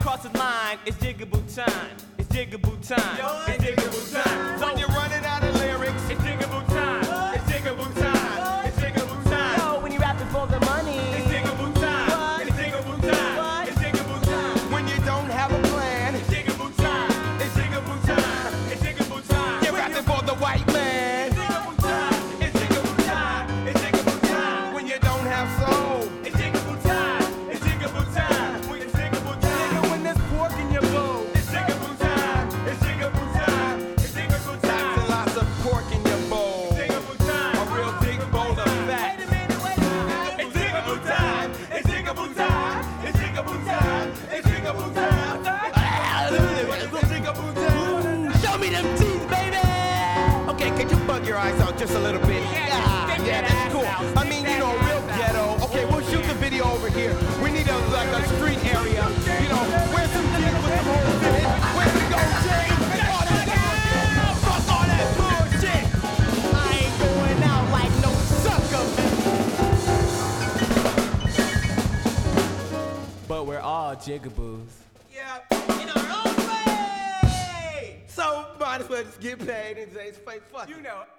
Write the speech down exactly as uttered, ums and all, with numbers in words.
crosses line, it's jiggaboo time. It's jiggaboo time. It's jiggaboo time. When you're running out of lyrics, it's jiggaboo time. It's jiggaboo time. It's jiggaboo time. Yo, when you rapping for the money, it's jiggaboo time. It's jiggaboo time. It's jiggaboo time. When you don't have a plan, it's jiggaboo time. It's jiggaboo time. It's jiggaboo time. You're rapping for the white man. It's jiggaboo time. It's jiggaboo time. It's jiggaboo time. When you don't have soul, it's jiggaboo time. It's jiggaboo time. When it's jiggaboo time. nigga, when there's pork in your bowl, it's jiggaboo time. It's jiggaboo time. It's jiggaboo time. lots and lots of pork in your bowl. Jiggaboo time. A real big bowl of fat. wait a minute, wait a minute. It's jiggaboo time. It's jiggaboo time. It's jiggaboo time. It's jiggaboo time. It's jiggaboo time. Show me them teeth, baby. Okay, can you bug your eyes out just a little bit? Yeah, yeah, that's cool. I mean, you know, real ghetto. Okay, we'll shoot the video over here. We need a like a street area. You know, where's some kids with some holes in it? Where we go, Jay? All that down. Fuck all that bullshit. I ain't going out like no sucker. But we're all jigaboos. Yeah, in our own way. So might as well just get paid and say, fuck. You know.